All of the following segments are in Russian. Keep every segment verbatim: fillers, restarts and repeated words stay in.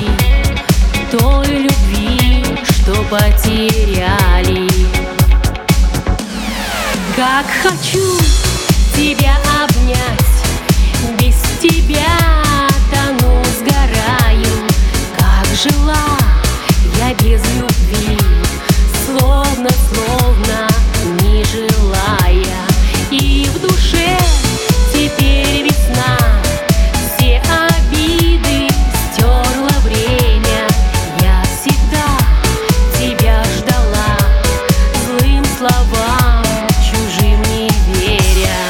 той любви, что потеряли. Как хочу тебя обнять, без тебя тону, сгораю. Как жила я без любви, словно, словно не желая. И в душе теперь весна, все обиды стерла время. Я всегда тебя ждала, злым словам чужим не веря.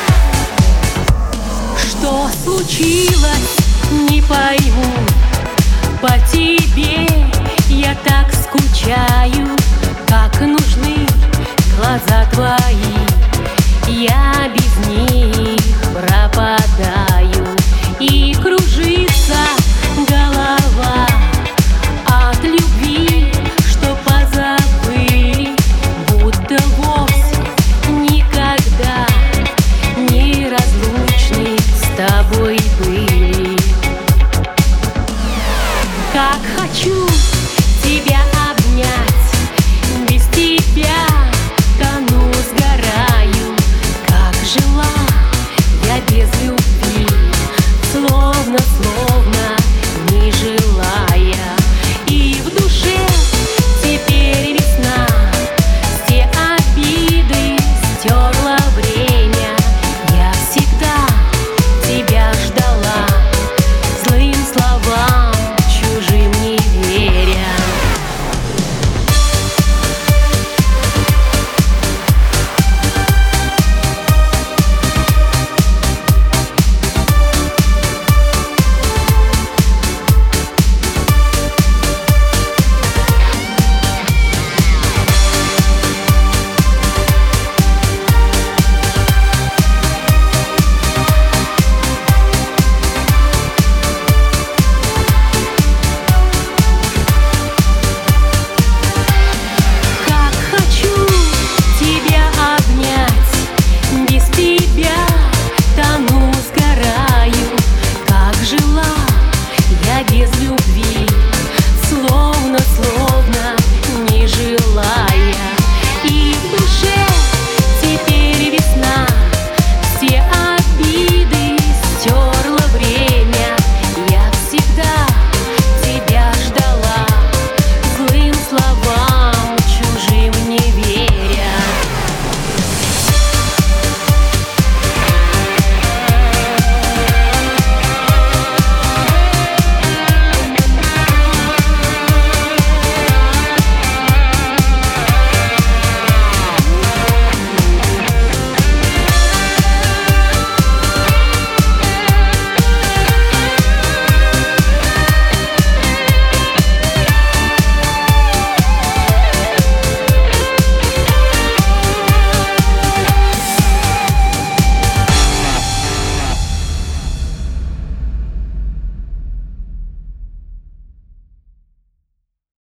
Что случилось, не пойму, по тебе я так скучаю. Как нужны глаза твои, я без них пропадаю. И кружится голова от любви, что позабыли, будто вовсе никогда неразлучны с тобой были. Как хочу тебя обнять, без тебя тону, сгораю. Как жила я без любви, словно, словно не желая. И в душе теперь весна, все обиды стерла время. Я всегда тебя ждала, злым словам чужим не веря. Без любви